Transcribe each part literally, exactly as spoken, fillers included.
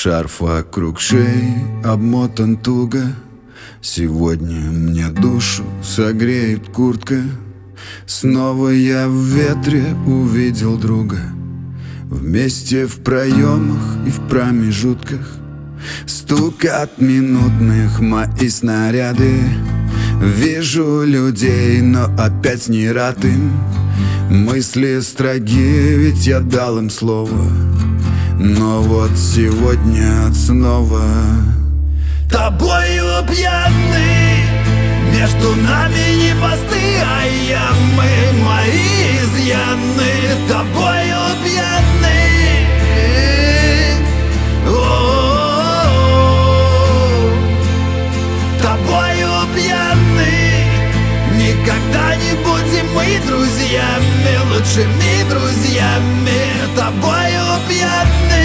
Шарф вокруг шеи обмотан туго. Сегодня мне душу согреет куртка. Снова я в ветре увидел друга. Вместе в проемах и в промежутках стук от минутных мои снаряды. Вижу людей, но опять не рад им. Мысли строги, ведь я дал им слово. Но вот сегодня снова тобою пьяный. Между нами не мосты, а ямы, мои изъяны. Тобою пьяный. О-о-о-о. Тобою пьяный. Никогда не будем мы друзьями, лучшими друзьями. Тобою пьяный.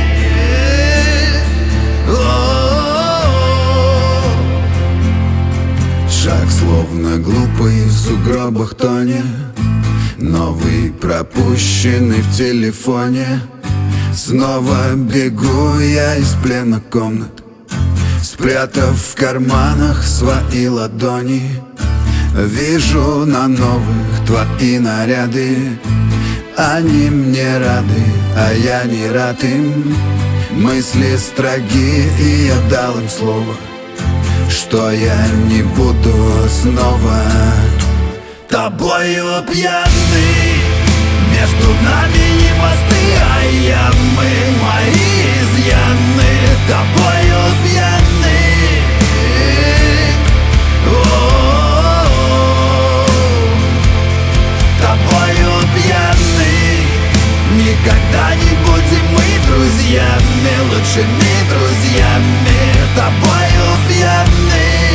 Шаг словно глупый в сугробах тоне. Новый пропущенный в телефоне. Снова бегу я из плена комнат, спрятав в карманах свои ладони. Вижу на новых твои наряды. Они мне рады, а я не рад им. Мысли строги, и я дал им слово, что я не буду снова тобою пьяный. Между нами не мосты, а ямы, мои изъяны. Тобою пьяный. О-о-о-о. Тобою пьяный. Никогда не будем мы друзьями, лучшими друзьями. Тобою пьяный.